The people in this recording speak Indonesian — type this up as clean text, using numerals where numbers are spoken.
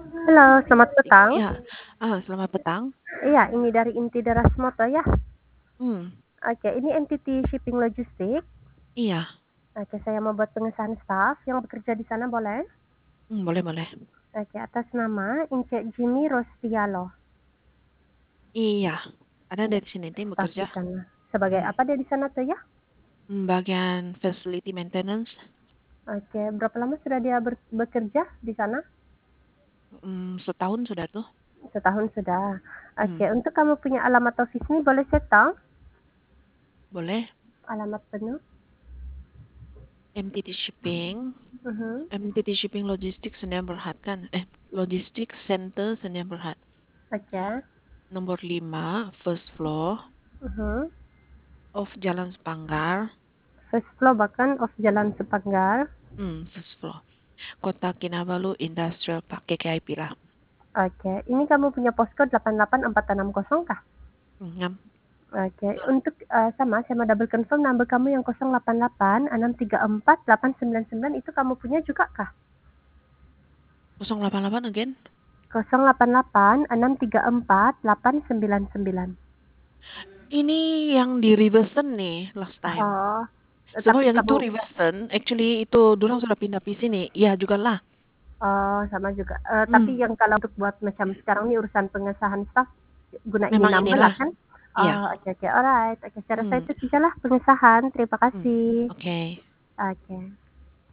Halo, selamat petang. Iya, selamat petang. Iya, ini dari Inti Darasmoto ya. Mmm, Oke, ini entity shipping logistik. iya, Oke, saya mau buat pengesahan staff yang bekerja di sana boleh? boleh boleh. Oke, atas nama Ince Jimmy Rostialo. Iya, ada Ya, dari sini tim staff bekerja, di sana. Sebagai mhm, apa dia di sana tuh ya? bagian facility maintenance, Oke, berapa lama sudah dia bekerja di sana? setahun sudah tuh, Setahun sudah. Oke, mmm, untuk kamu punya alamat office ini boleh saya tahu? boleh. Alamat penuh? MTT Shipping Mhm. MTT Shipping Logistics Senia Berhad kan? Logistics Center Senia Berhad, Oke. nomor 5, first floor Mhm. of Jalan Sepanggar, First floor bahkan of Jalan Sepanggar. first floor, Kota Kinabalu Industrial Park, KKIP lah. Oke, ini kamu punya postcode 88460 kah? Ngam Oke, untuk, sama saya mau double confirm number kamu yang 0886348999 itu kamu punya juga kah? 088 again? 0886348999. Ini yang di Riverson nih last time. Oh, Sebab tapi yang itu kamu Riverson, actually itu dorang sudah pindah di sini. Iya juga lah. oh, sama juga, tapi Hmm, yang kalau untuk buat macam sekarang ini urusan pengesahan staff, guna ini memang number lah inilah. kan? Iya. Oh, oke oke, alright. Oke, saya rasa Hmm, itu sajalah pengesahan. Terima hmm. kasih. Oke. Oke.